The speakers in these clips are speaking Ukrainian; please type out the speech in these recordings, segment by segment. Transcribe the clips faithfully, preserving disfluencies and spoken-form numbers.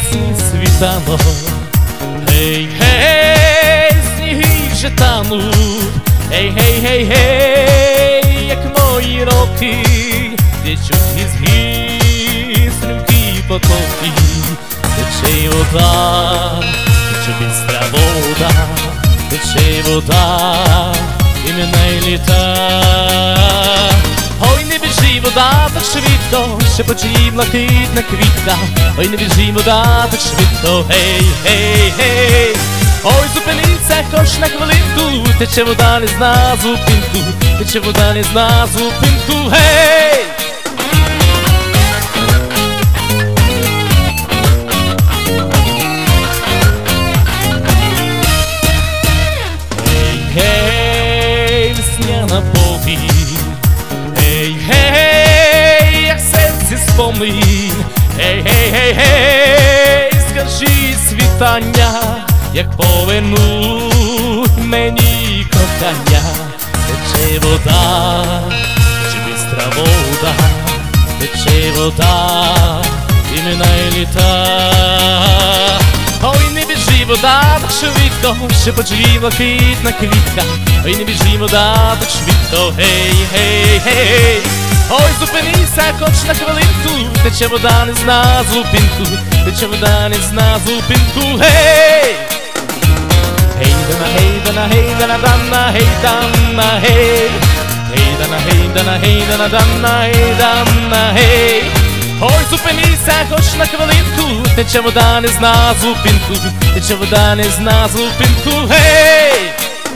світанок. Гей, гей, сніги вже тануть. Гей, гей, гей, гей, як мої роки, течуть із гір стрімкі потоки. Тече й вода, тече бістра вода, тече й вода, і минає літа. Ой, не біжи, вода, так швидко, шепоче блакитна квітка. Ой, не біжи, вода, так швидко, гей, гей, гей. Ой, зупинися хоч на хвилинку, тече вода, не зна зупинку, тече вода, не зна зупинку, гей! Гей, гей, весняна повінь, гей, гей, як серці спомин, гей, гей, гей, гей, скажи світання, як повернуть мені кохання. Тече вода, тече бістра вода, тече вода, і минає літа. Ой, не біжи, вода, так швидко, шепоче блакитна квітка. Ой, не біжи, вода, так швидко, гей, гей, гей. Ой, зупинися хоч на хвилинку, тече вода, не зна зупинку, тече вода, не зна зупинку, гей! Гей, дана, гей, дана, гей, дана, дана, гей, дана, гей. Гей, дана, гей, дана, гей, дана, дана, гей, дана, гей. Ой, зупинися хоч на хвилинку, тече вода, не зна зупинку, тече вода, не зна зупинку, гей!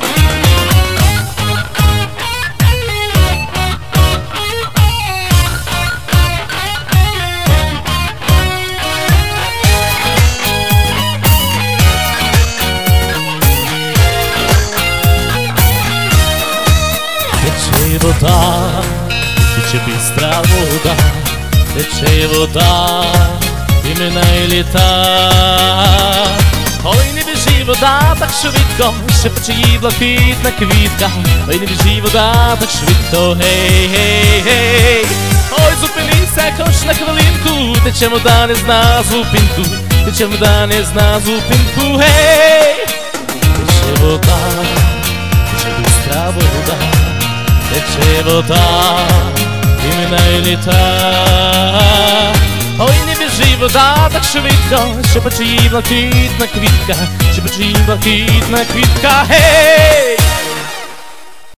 Тече вода, тече бістра вода, тече вода, і минає літа. Ой, не біжи, вода, так швидко, шепоче їй блакитна квітка. Ой, не біжи, вода, так швидко, гей, гей, гей. Ой, зупинися хоч на хвилинку, тече вода, не зна зупинку, тече вода, не зна зупинку, гей. Тече вода, тече бістра вода, тече вода, і минає літа. Ой, не біжи, вода, так швидко, шепоче їй блакитна квітка, шепоче їй блакитна квітка, гей!